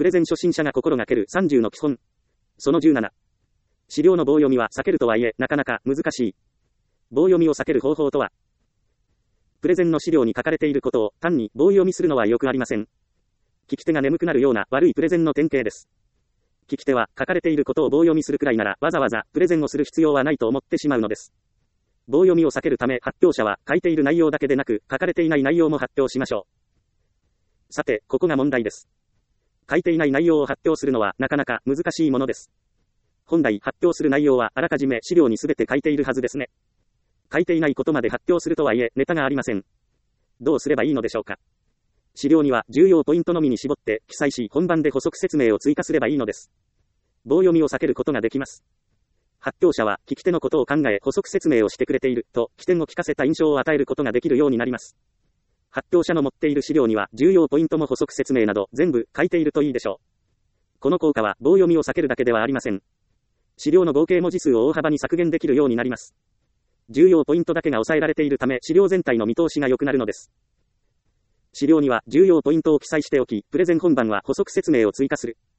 プレゼン初心者が心がける30の基本。その17。資料の棒読みは避けるとはいえ、なかなか難しい。棒読みを避ける方法とは、プレゼンの資料に書かれていることを単に棒読みするのはよくありません。聞き手が眠くなるような悪いプレゼンの典型です。聞き手は書かれていることを棒読みするくらいならわざわざプレゼンをする必要はないと思ってしまうのです。棒読みを避けるため発表者は書いている内容だけでなく書かれていない内容も発表しましょう。さて、ここが問題です。書いていない内容を発表するのはなかなか難しいものです。本来発表する内容はあらかじめ資料にすべて書いているはずですね。書いていないことまで発表するとはいえネタがありません。どうすればいいのでしょうか。資料には重要ポイントのみに絞って記載し本番で補足説明を追加すればいいのです。棒読みを避けることができます。発表者は聞き手のことを考え補足説明をしてくれていると起点を聞かせた印象を与えることができるようになります。発表者の持っている資料には重要ポイントも補足説明など全部書いているといいでしょう。この効果は棒読みを避けるだけではありません。資料の合計文字数を大幅に削減できるようになります。重要ポイントだけが抑えられているため資料全体の見通しが良くなるのです。資料には重要ポイントを記載しておき、プレゼン本番は補足説明を追加する。